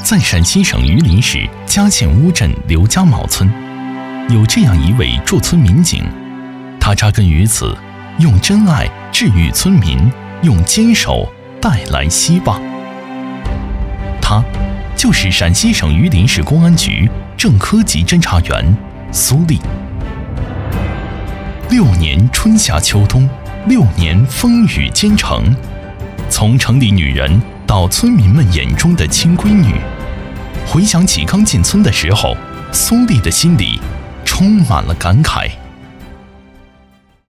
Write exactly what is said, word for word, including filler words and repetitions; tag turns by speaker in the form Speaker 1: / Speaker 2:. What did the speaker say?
Speaker 1: 在陕西省榆林市嘉县乌镇刘家堡村，有这样一位驻村民警，他扎根于此，用真爱治愈村民，用坚守带来希望。他就是陕西省榆林市公安局正科级侦查员苏丽。六年春夏秋冬，六年风雨兼程，从城里女人到村民们眼中的亲闺女。回想起刚进村的时候，苏丽的心里充满了感慨。